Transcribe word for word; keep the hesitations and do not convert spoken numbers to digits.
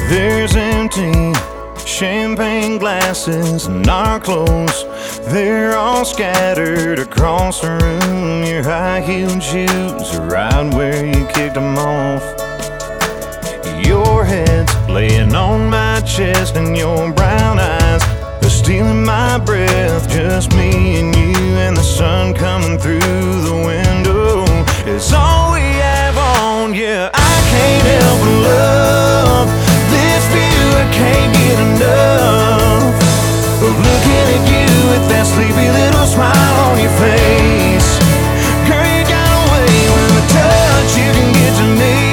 There's empty champagne glasses and our clothes, they're all scattered across the room. Your high-heeled shoes are right where you kicked them off. Your head's laying on my chest and your